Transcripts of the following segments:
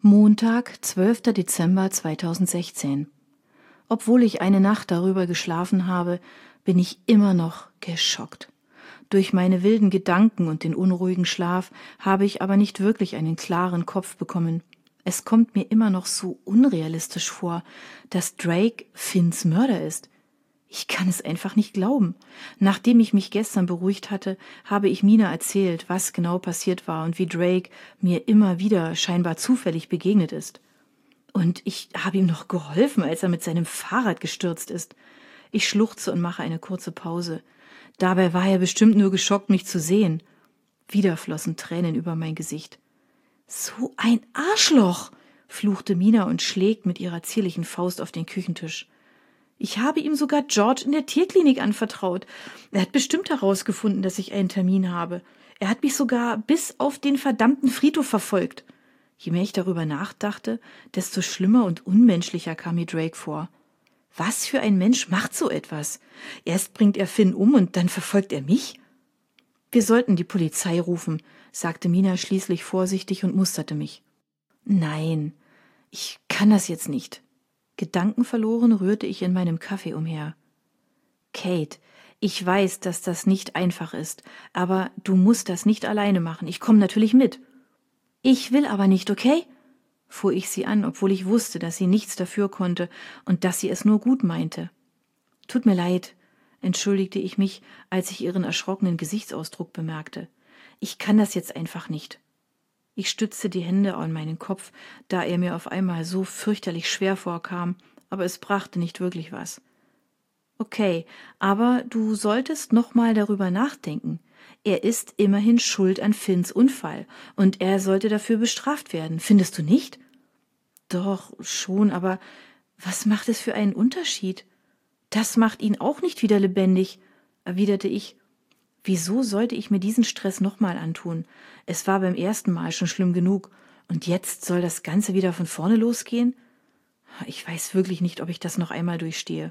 Montag, 12. Dezember 2016. Obwohl ich eine Nacht darüber geschlafen habe, bin ich immer noch geschockt. Durch meine wilden Gedanken und den unruhigen Schlaf habe ich aber nicht wirklich einen klaren Kopf bekommen. Es kommt mir immer noch so unrealistisch vor, dass Drake Finns Mörder ist. Ich kann es einfach nicht glauben. Nachdem ich mich gestern beruhigt hatte, habe ich Mina erzählt, was genau passiert war und wie Drake mir immer wieder scheinbar zufällig begegnet ist. Und ich habe ihm noch geholfen, als er mit seinem Fahrrad gestürzt ist. Ich schluchze und mache eine kurze Pause. Dabei war er bestimmt nur geschockt, mich zu sehen. Wieder flossen Tränen über mein Gesicht. »So ein Arschloch«, fluchte Mina und schlägt mit ihrer zierlichen Faust auf den Küchentisch. »Ich habe ihm sogar George in der Tierklinik anvertraut. Er hat bestimmt herausgefunden, dass ich einen Termin habe. Er hat mich sogar bis auf den verdammten Friedhof verfolgt.« Je mehr ich darüber nachdachte, desto schlimmer und unmenschlicher kam mir Drake vor. Was für ein Mensch macht so etwas? Erst bringt er Finn um und dann verfolgt er mich? »Wir sollten die Polizei rufen«, sagte Mina schließlich vorsichtig und musterte mich. »Nein, ich kann das jetzt nicht.« Gedankenverloren rührte ich in meinem Kaffee umher. »Kate, ich weiß, dass das nicht einfach ist, aber du musst das nicht alleine machen. Ich komme natürlich mit.« »Ich will aber nicht, okay?« fuhr ich sie an, obwohl ich wusste, dass sie nichts dafür konnte und dass sie es nur gut meinte. »Tut mir leid«, entschuldigte ich mich, als ich ihren erschrockenen Gesichtsausdruck bemerkte. »Ich kann das jetzt einfach nicht.« Ich stützte die Hände an meinen Kopf, da er mir auf einmal so fürchterlich schwer vorkam, aber es brachte nicht wirklich was. »Okay, aber du solltest noch mal darüber nachdenken. Er ist immerhin schuld an Finns Unfall und er sollte dafür bestraft werden, findest du nicht?« »Doch, schon, aber was macht es für einen Unterschied?« »Das macht ihn auch nicht wieder lebendig«, erwiderte ich. Wieso sollte ich mir diesen Stress nochmal antun? Es war beim ersten Mal schon schlimm genug. Und jetzt soll das Ganze wieder von vorne losgehen? Ich weiß wirklich nicht, ob ich das noch einmal durchstehe.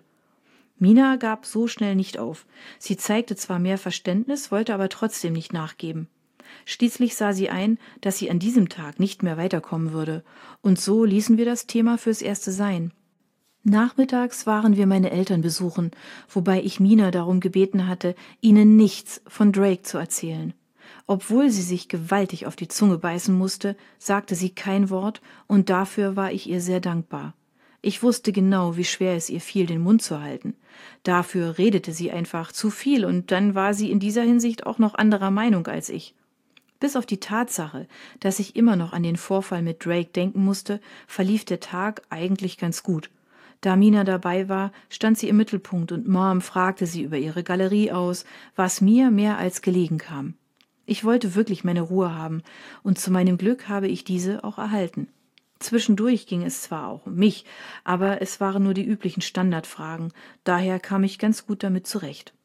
Mina gab so schnell nicht auf. Sie zeigte zwar mehr Verständnis, wollte aber trotzdem nicht nachgeben. Schließlich sah sie ein, dass sie an diesem Tag nicht mehr weiterkommen würde. Und so ließen wir das Thema fürs Erste sein. Nachmittags waren wir meine Eltern besuchen, wobei ich Mina darum gebeten hatte, ihnen nichts von Drake zu erzählen. Obwohl sie sich gewaltig auf die Zunge beißen musste, sagte sie kein Wort und dafür war ich ihr sehr dankbar. Ich wusste genau, wie schwer es ihr fiel, den Mund zu halten. Dafür redete sie einfach zu viel und dann war sie in dieser Hinsicht auch noch anderer Meinung als ich. Bis auf die Tatsache, dass ich immer noch an den Vorfall mit Drake denken musste, verlief der Tag eigentlich ganz gut. Da Mina dabei war, stand sie im Mittelpunkt und Mom fragte sie über ihre Galerie aus, was mir mehr als gelegen kam. Ich wollte wirklich meine Ruhe haben und zu meinem Glück habe ich diese auch erhalten. Zwischendurch ging es zwar auch um mich, aber es waren nur die üblichen Standardfragen, daher kam ich ganz gut damit zurecht.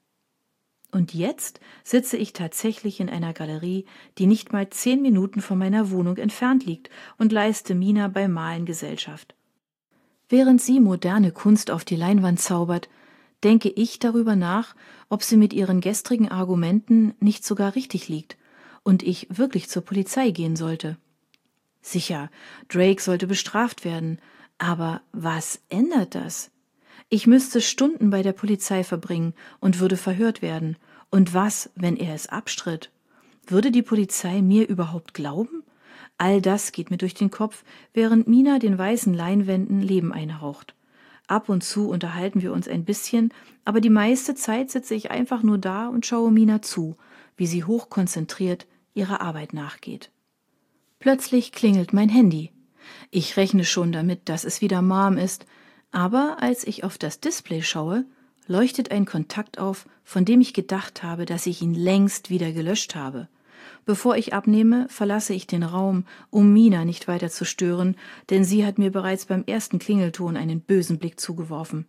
Und jetzt sitze ich tatsächlich in einer Galerie, die nicht mal 10 Minuten von meiner Wohnung entfernt liegt und leiste Mina beim Malen Gesellschaft. Während sie moderne Kunst auf die Leinwand zaubert, denke ich darüber nach, ob sie mit ihren gestrigen Argumenten nicht sogar richtig liegt und ich wirklich zur Polizei gehen sollte. Sicher, Drake sollte bestraft werden, aber was ändert das? Ich müsste Stunden bei der Polizei verbringen und würde verhört werden. Und was, wenn er es abstritt? Würde die Polizei mir überhaupt glauben? All das geht mir durch den Kopf, während Mina den weißen Leinwänden Leben einhaucht. Ab und zu unterhalten wir uns ein bisschen, aber die meiste Zeit sitze ich einfach nur da und schaue Mina zu, wie sie hochkonzentriert ihrer Arbeit nachgeht. Plötzlich klingelt mein Handy. Ich rechne schon damit, dass es wieder Mom ist, aber als ich auf das Display schaue, leuchtet ein Kontakt auf, von dem ich gedacht habe, dass ich ihn längst wieder gelöscht habe. Bevor ich abnehme, verlasse ich den Raum, um Mina nicht weiter zu stören, denn sie hat mir bereits beim ersten Klingelton einen bösen Blick zugeworfen.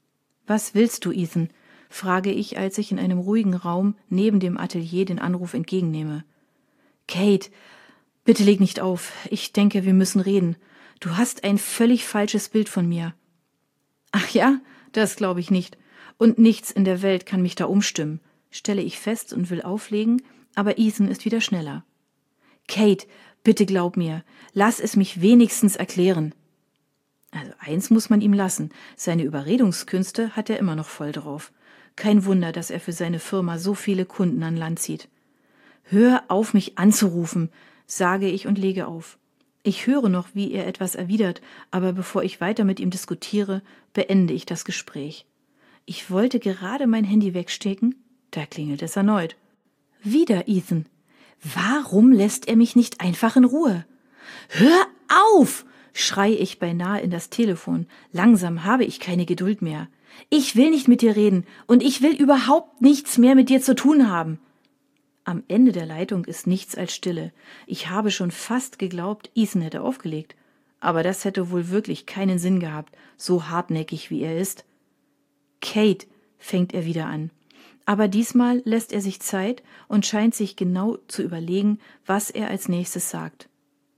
»Was willst du, Ethan?« frage ich, als ich in einem ruhigen Raum neben dem Atelier den Anruf entgegennehme. »Kate, bitte leg nicht auf. Ich denke, wir müssen reden. Du hast ein völlig falsches Bild von mir.« »Ach ja, das glaube ich nicht. Und nichts in der Welt kann mich da umstimmen«, stelle ich fest und will auflegen, aber Ethan ist wieder schneller. »Kate, Bitte glaub mir, lass es mich wenigstens erklären. Also eins muss man ihm lassen, seine Überredungskünste hat er immer noch voll drauf. Kein Wunder, dass er für seine Firma so viele Kunden an Land zieht. Hör auf, mich anzurufen, sage ich und lege auf. Ich höre noch, wie er etwas erwidert, aber bevor ich weiter mit ihm diskutiere, beende ich das Gespräch. Ich wollte gerade mein Handy wegstecken, da klingelt es erneut. Wieder Ethan. Warum lässt er mich nicht einfach in Ruhe? Hör auf! Schreie ich beinahe in das Telefon. Langsam habe ich keine Geduld mehr. Ich will nicht mit dir reden und ich will überhaupt nichts mehr mit dir zu tun haben. Am Ende der Leitung ist nichts als Stille. Ich habe schon fast geglaubt, Ethan hätte aufgelegt. Aber das hätte wohl wirklich keinen Sinn gehabt, so hartnäckig wie er ist. Kate, fängt er wieder an. Aber diesmal lässt er sich Zeit und scheint sich genau zu überlegen, was er als nächstes sagt.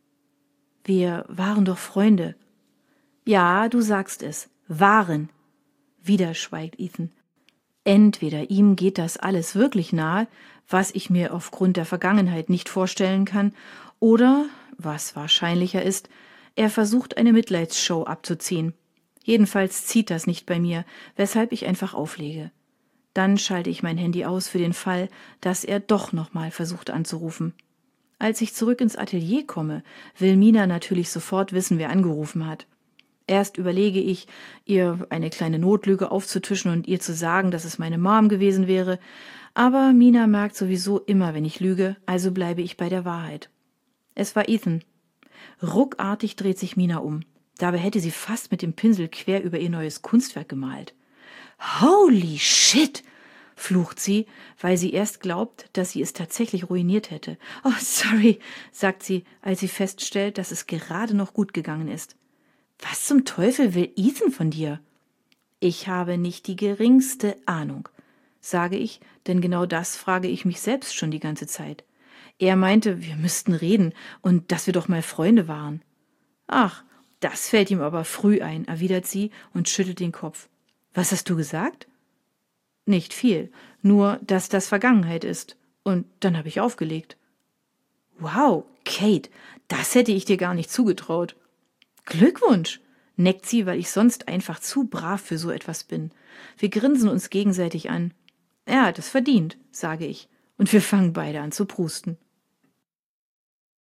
Wir waren doch Freunde. Ja, du sagst es. Waren. Wieder schweigt Ethan. Entweder ihm geht das alles wirklich nahe, was ich mir aufgrund der Vergangenheit nicht vorstellen kann, oder, was wahrscheinlicher ist, er versucht eine Mitleidsshow abzuziehen. Jedenfalls zieht das nicht bei mir, weshalb ich einfach auflege. Dann schalte ich mein Handy aus für den Fall, dass er doch nochmal versucht anzurufen. Als ich zurück ins Atelier komme, will Mina natürlich sofort wissen, wer angerufen hat. Erst überlege ich, ihr eine kleine Notlüge aufzutischen und ihr zu sagen, dass es meine Mom gewesen wäre, aber Mina merkt sowieso immer, wenn ich lüge, also bleibe ich bei der Wahrheit. Es war Ethan. Ruckartig dreht sich Mina um. Dabei hätte sie fast mit dem Pinsel quer über ihr neues Kunstwerk gemalt. Holy shit! Flucht sie, weil sie erst glaubt, dass sie es tatsächlich ruiniert hätte. Oh, sorry, sagt sie, als sie feststellt, dass es gerade noch gut gegangen ist. Was zum Teufel will Ethan von dir? Ich habe nicht die geringste Ahnung, sage ich, denn genau das frage ich mich selbst schon die ganze Zeit. Er meinte, wir müssten reden und dass wir doch mal Freunde waren. Ach, das fällt ihm aber früh ein, erwidert sie und schüttelt den Kopf. Was hast du gesagt? Nicht viel, nur, dass das Vergangenheit ist. Und dann habe ich aufgelegt. Wow, Kate, das hätte ich dir gar nicht zugetraut. Glückwunsch, neckt sie, weil ich sonst einfach zu brav für so etwas bin. Wir grinsen uns gegenseitig an. Er hat es verdient, sage ich, und wir fangen beide an zu prusten.